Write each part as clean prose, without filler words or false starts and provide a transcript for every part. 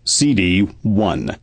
CD 1.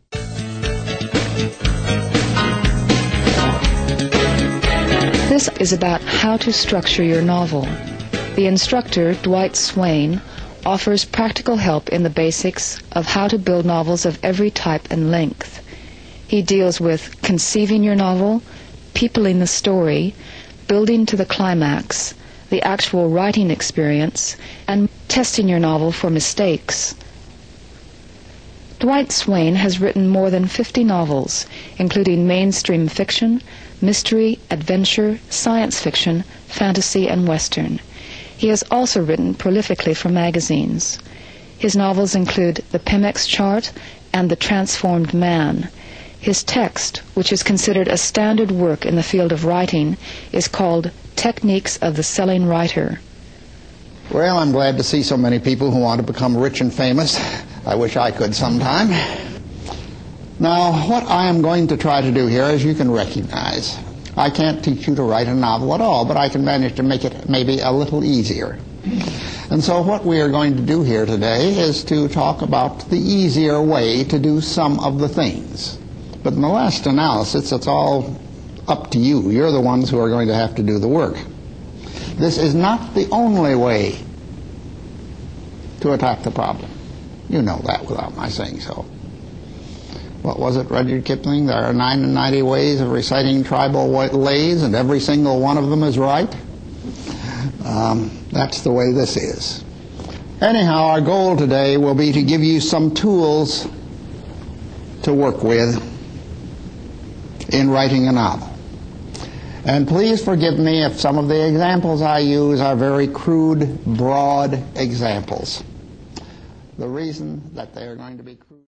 This is about how to structure your novel. The instructor, Dwight Swain, offers practical help in the basics of how to build novels of every type and length. He deals with conceiving your novel, peopling the story, building to the climax, the actual writing experience, and testing your novel for mistakes. Dwight Swain has written more than 50 novels, including mainstream fiction, mystery, adventure, science fiction, fantasy, and western. He has also written prolifically for magazines. His novels include The Pemex Chart and The Transformed Man. His text, which is considered a standard work in the field of writing, is called Techniques of the Selling Writer. Well, I'm glad to see so many people who want to become rich and famous. I wish I could sometime. Now, what I am going to try to do here, as you can recognize, I can't teach you to write a novel at all, but I can manage to make it maybe a little easier. And so what we are going to do here today is to talk about the easier way to do some of the things. But in the last analysis, it's all up to you. You're the ones who are going to have to do the work. This is not the only way to attack the problem. You know that without my saying so. What was it, Rudyard Kipling? There are 99 ways of reciting tribal lays, and every single one of them is right. That's the way this is. Anyhow, our goal today will be to give you some tools to work with in writing a novel. And please forgive me if some of the examples I use are very crude, broad examples. The reason that they are going to be crude